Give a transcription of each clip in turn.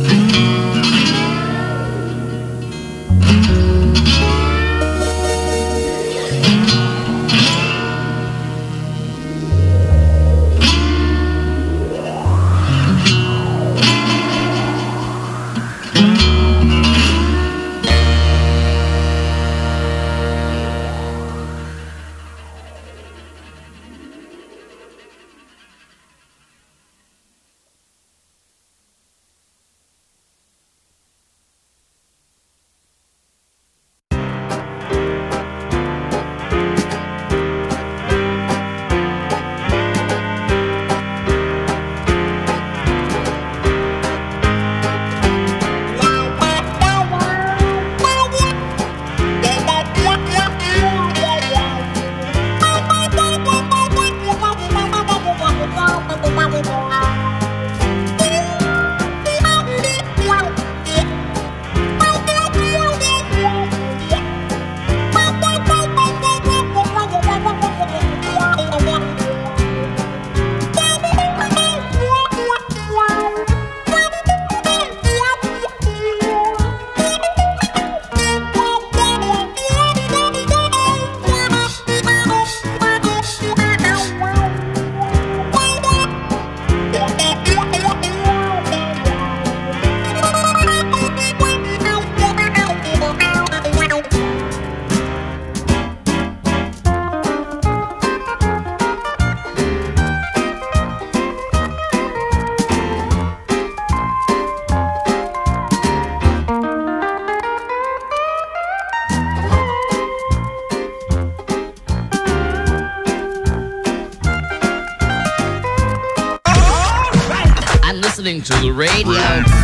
listening to the radio.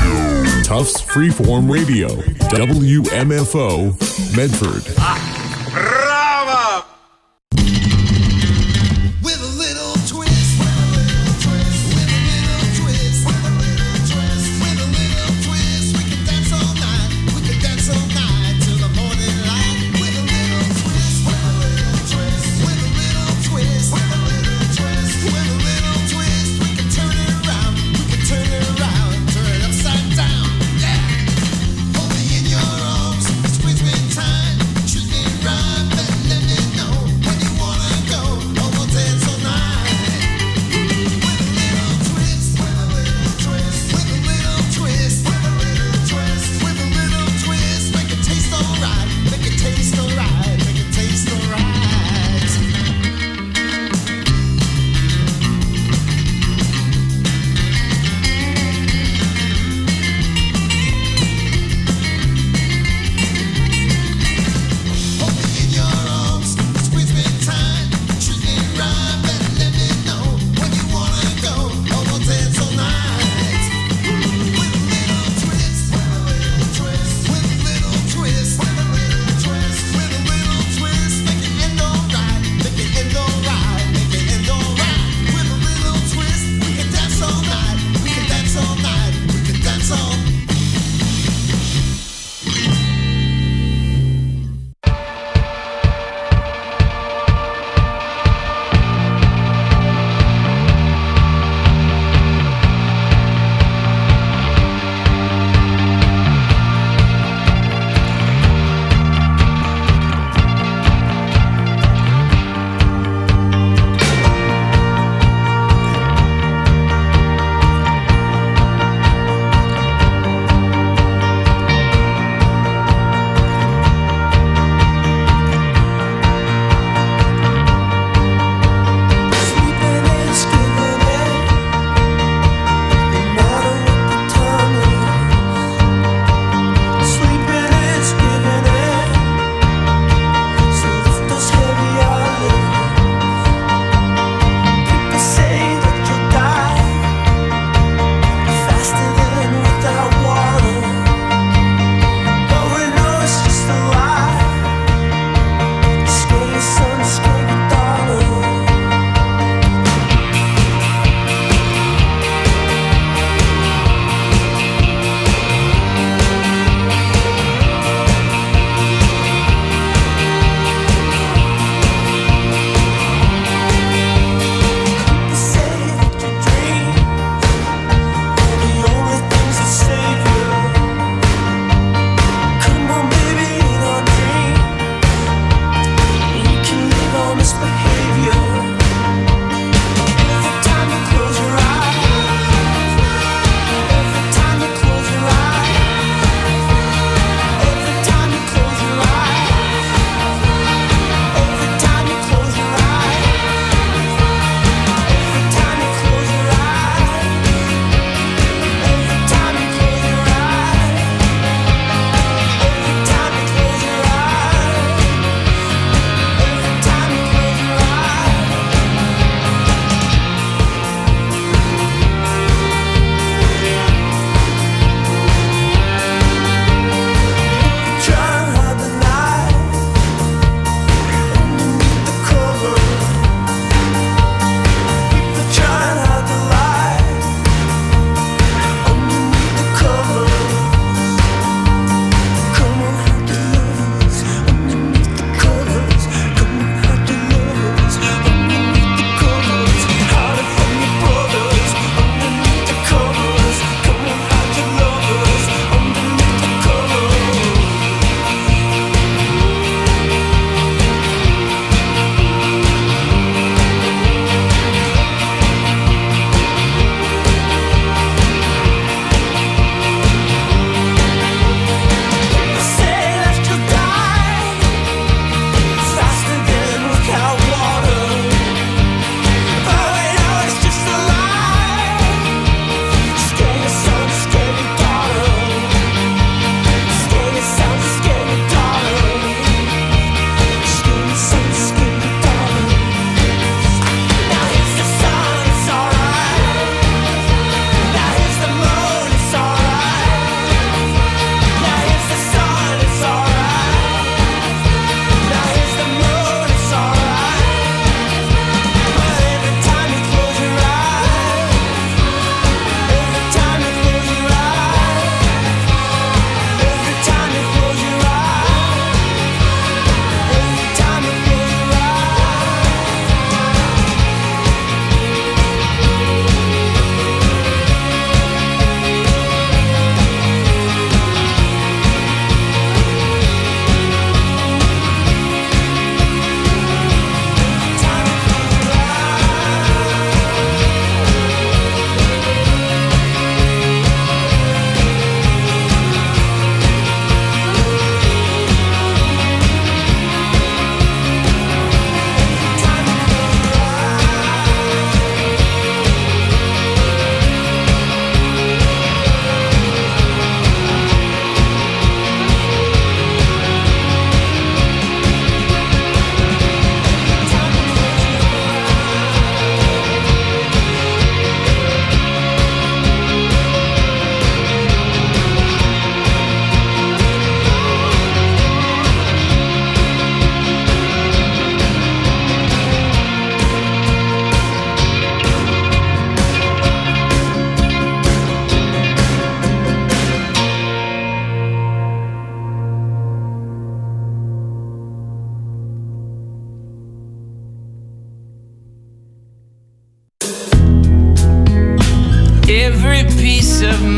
Tufts Freeform Radio, WMFO, Medford. Bravo! With a little twist, with a little twist, with a little twist, with a little twist, with a little twist, we can dance all night, we can dance all night till the morning light. With a little twist, with a little twist, with a little twist, with a little twist, with a little twist, we can turn it around, turn it upside down, yeah. Hold me in your arms, squeeze me tight, treat me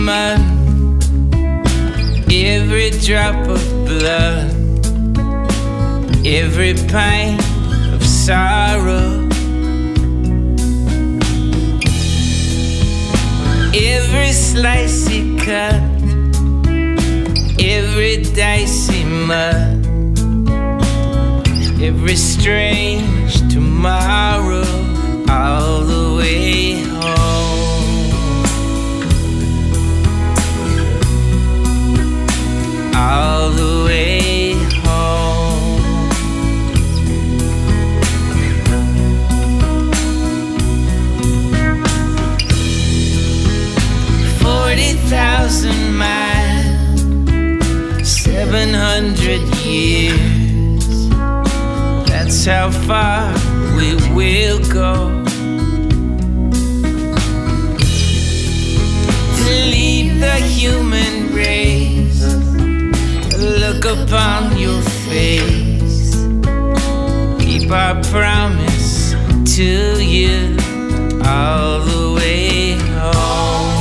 mud, every drop of blood, every pint of sorrow, every slice he cut, every dicey mud, every strange tomorrow, all the way home, all the way home. 40,000 miles, 700 years, that's how far we will go. To leave the human race, look upon your face, keep our promise to you all the way home,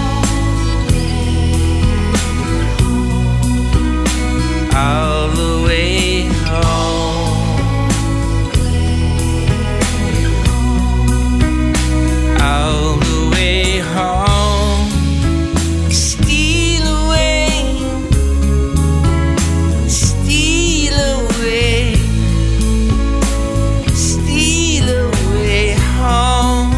all the way home, all the way home. Steal away, steal away, steal away home,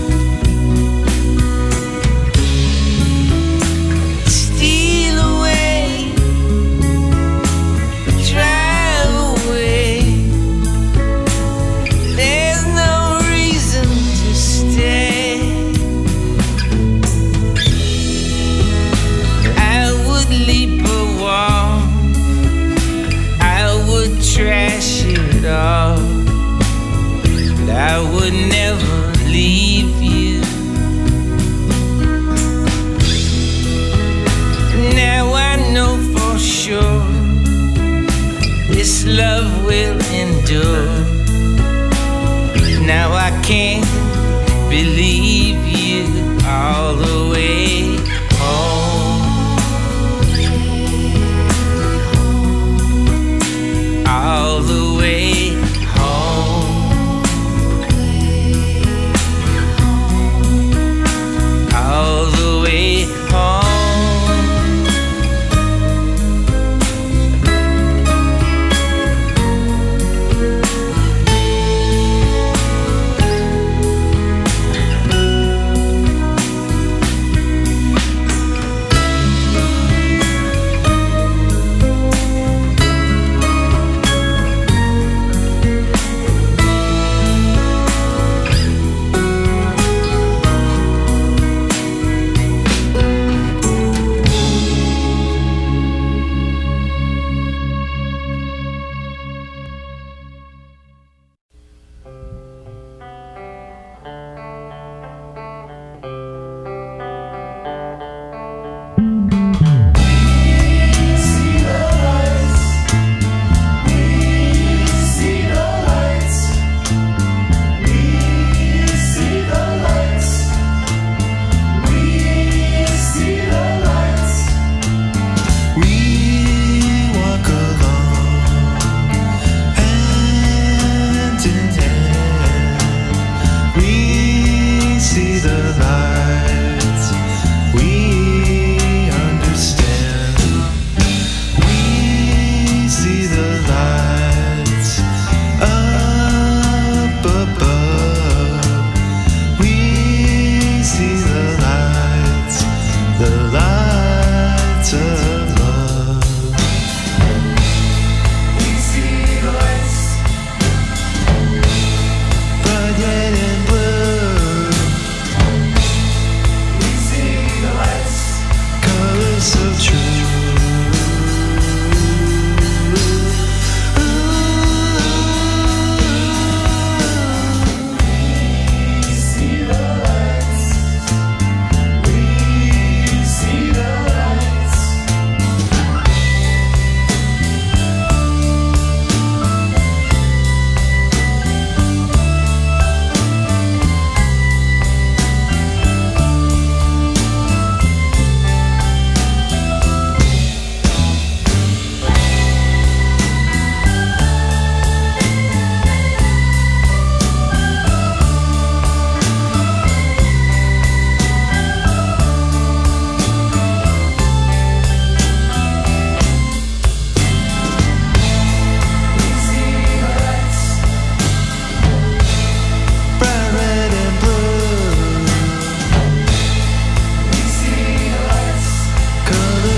steal away, drive away. There's no reason to stay. I would leap a wall, I would trash it all, but I would never leave you. Now I know for sure this love will endure. Now I can't believe you all the way home, all the way home, all the way home.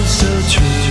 so true.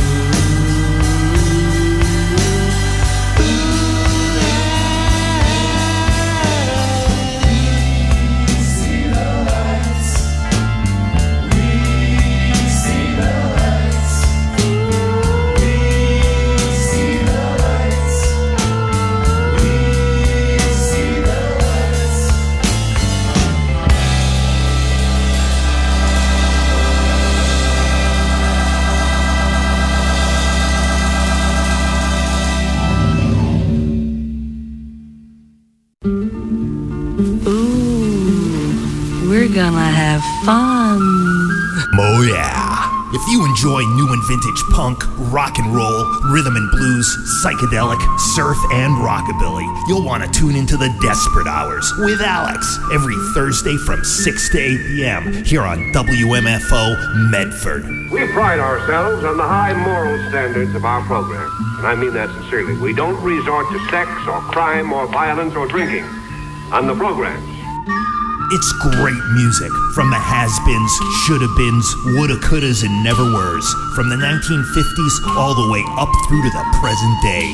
Gonna have fun. Oh yeah. If you enjoy new and vintage punk, rock and roll, rhythm and blues, psychedelic, surf, and rockabilly, you'll want to tune into the Desperate Hours with Alex every Thursday from 6 to 8 p.m. here on WMFO Medford. We pride ourselves on the high moral standards of our program, and I mean that sincerely. We don't resort to sex or crime or violence or drinking on the programs. It's great music from the has-beens, shoulda-beens, woulda, couldas, and never-weres. From the 1950s all the way up through to the present day.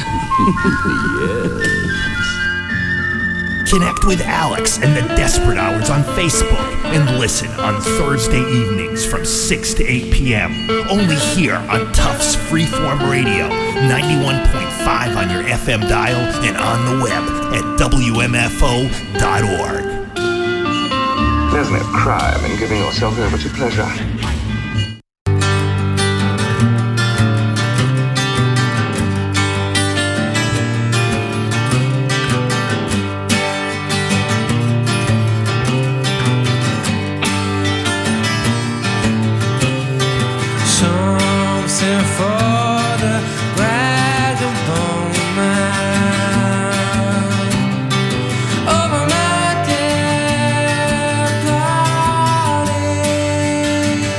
Yes. Connect with Alex and the Desperate Hours on Facebook and listen on Thursday evenings from 6 to 8 p.m. Only here on Tufts Freeform Radio, 91.5 on your FM dial and on the web at WMFO.org. There's no crime in giving yourself over to pleasure. Something for the vagabond man. Over my dead body.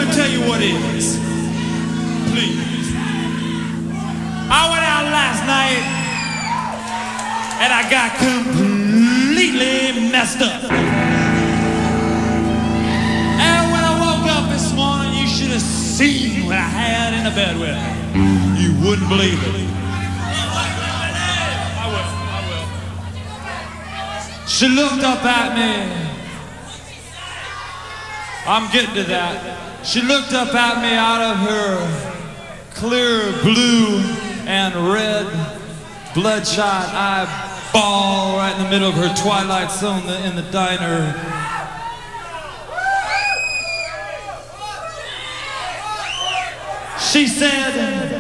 me tell you what it is. Please. I went out last night and I got completely messed up. And when I woke up this morning, you should have seen what I had in the bed with me. You wouldn't believe it. I will. She looked up at me. I'm getting to that. She looked up at me out of her clear blue and red bloodshot eyeball right in the middle of her Twilight Zone in the diner. She said,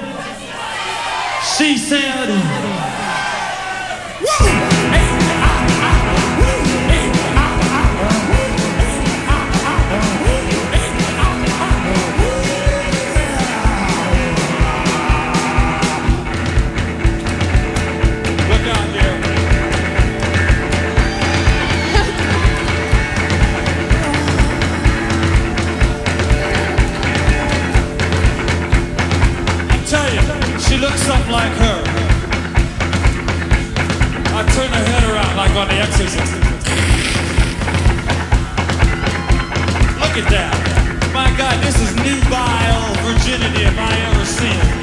something like her. I turn her head around like on The Exorcist. Look at that. My God, this is nubile virginity if I ever seen it.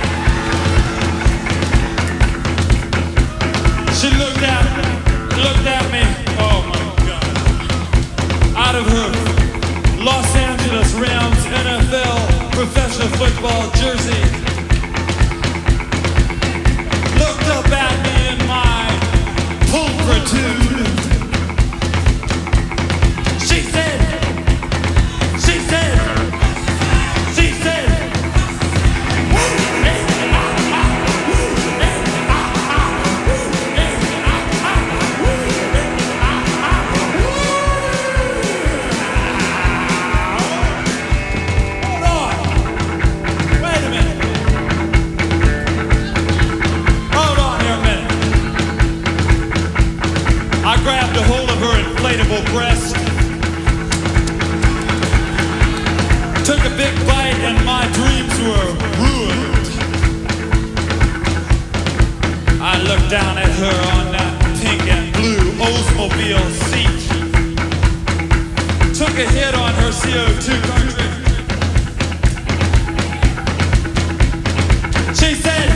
She looked at me, oh my God, out of her Los Angeles Rams NFL professional football jersey. Looked up at me in my pulchritude. She said, hold on, wait a minute. I grabbed a hold of her inflatable breast, took a big bite, and my dreams were ruined. I looked down at her on that pink and blue Oldsmobile seat, took a hit on her CO2 cartridge. She said,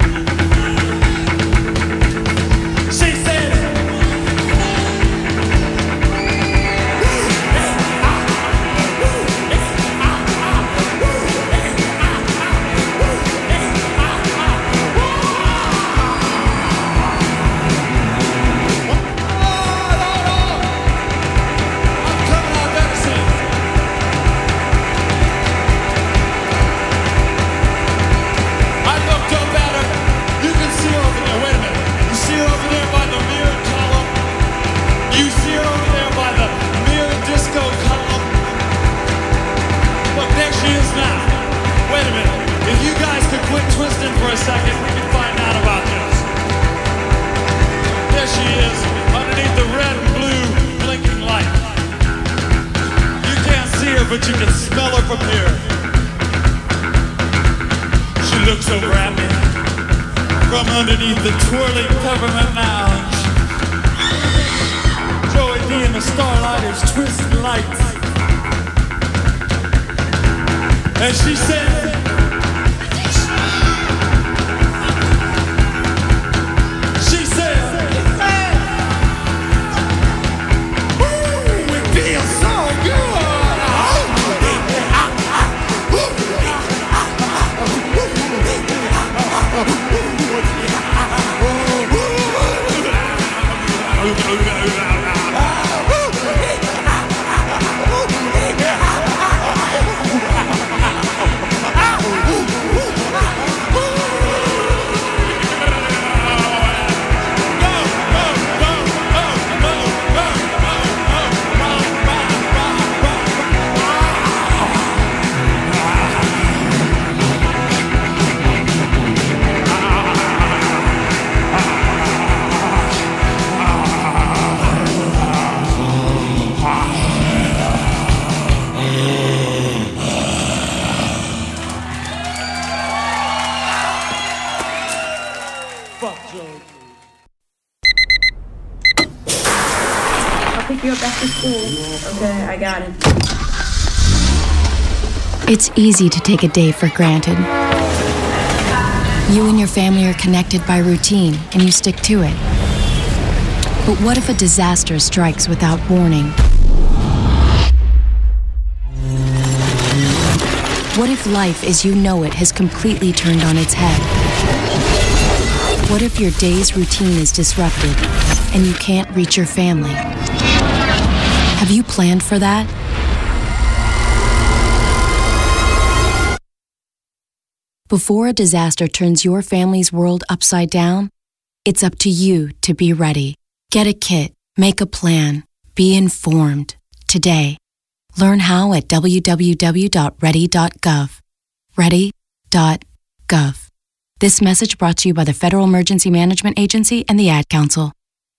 for a second, we can find out about this. There she is, underneath the red and blue blinking light. You can't see her, but you can smell her from here. She looks over at me from underneath the twirling peppermint lounge. Joey D and the Starlighters twisting lights. And she said, after school. Okay, I got it. It's easy to take a day for granted. You and your family are connected by routine, and you stick to it. But what if a disaster strikes without warning? What if life as you know it has completely turned on its head? What if your day's routine is disrupted and you can't reach your family? Have you planned for that? Before a disaster turns your family's world upside down, it's up to you to be ready. Get a kit, make a plan, be informed today. Learn how at www.ready.gov. Ready.gov. This message brought to you by the Federal Emergency Management Agency and the Ad Council.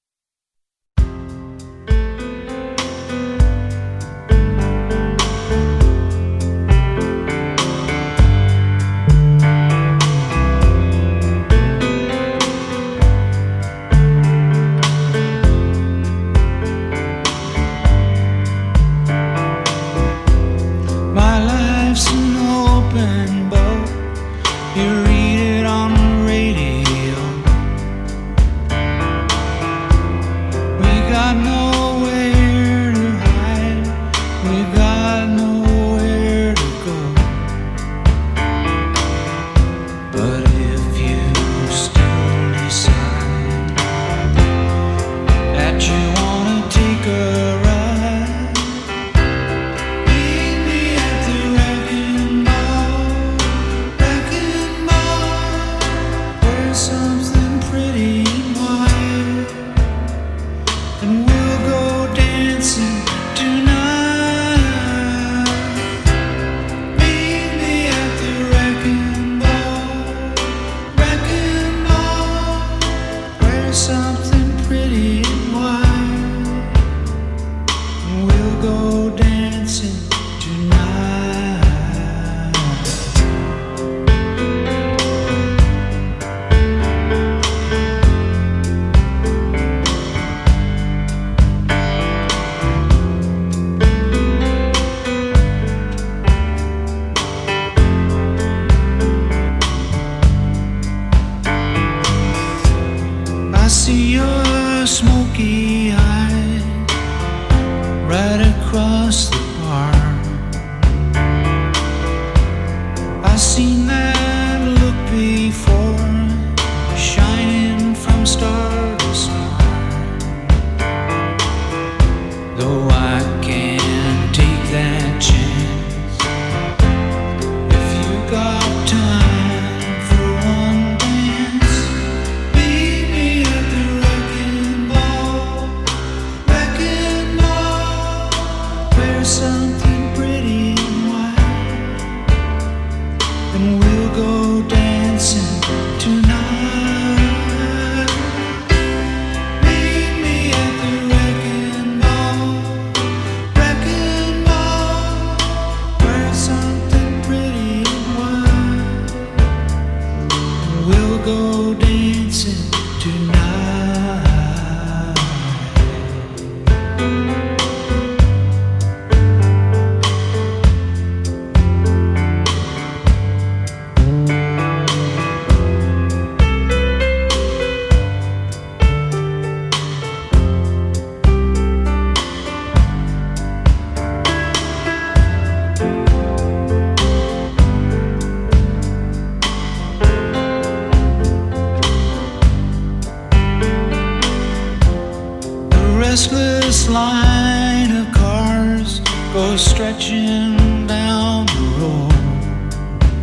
restless line of cars goes stretching down the road.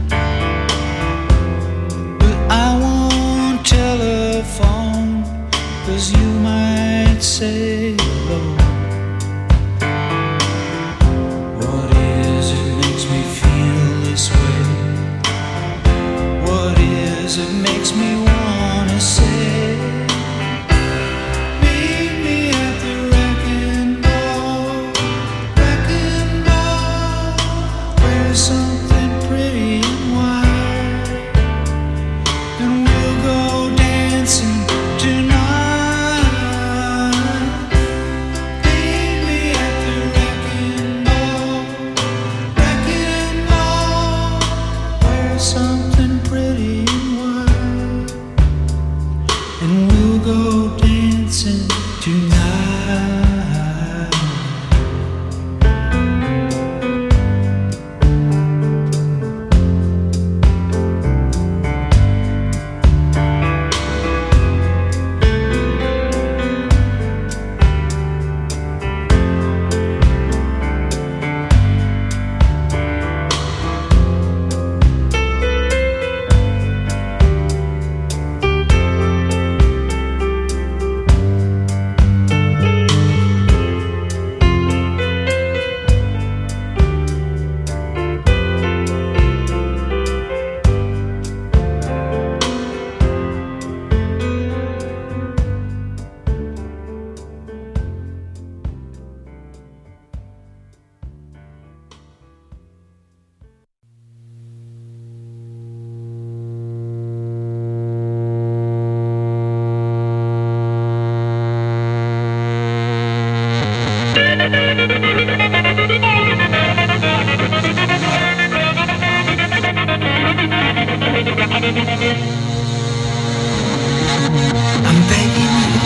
But I won't telephone, 'cause you might say hello. What is it makes me feel this way? What is it makes me wanna say? Something pretty and white, and we'll go dancing tonight. Meet me I'm begging you.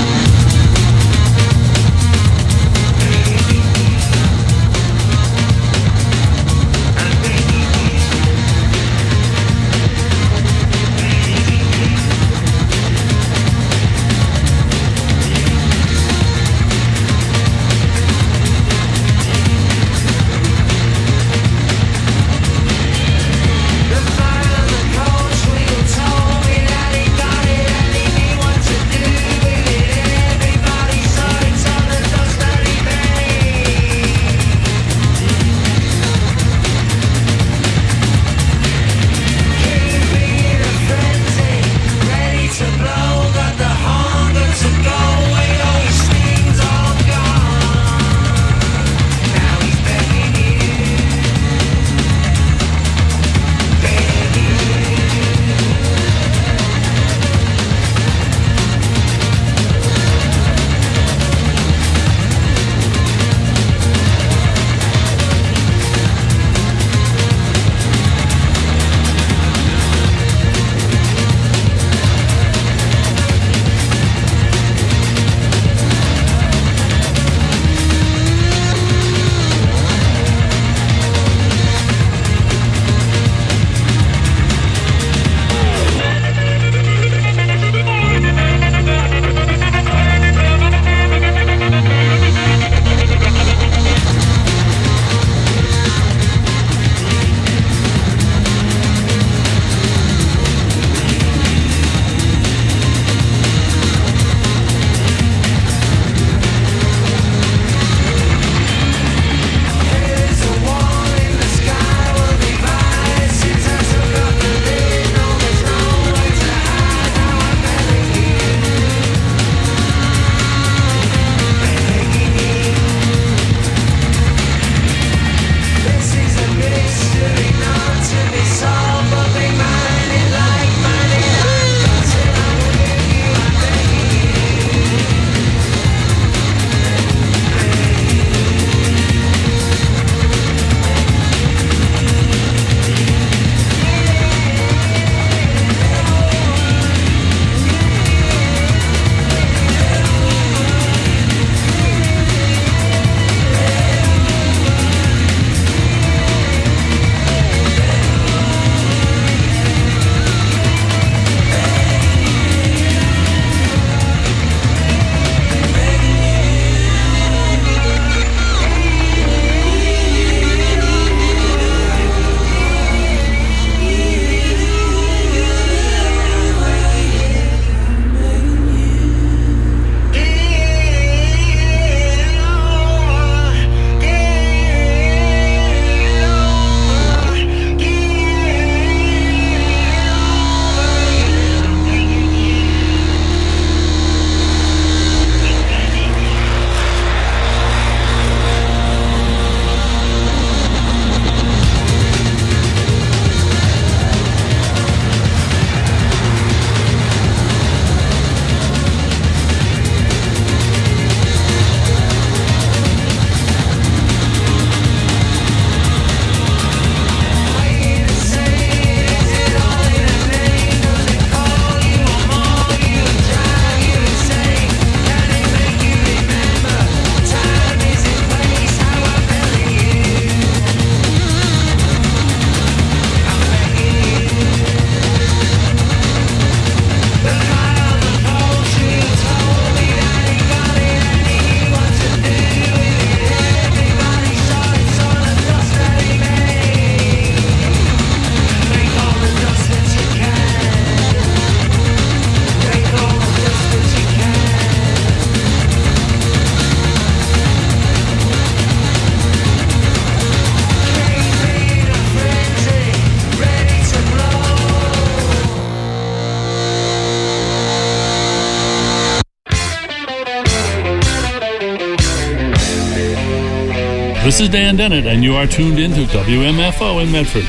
This is Dan Dennett, and you are tuned into WMFO in Medford.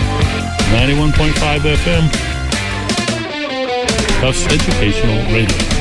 91.5 FM. Tufts Educational Radio.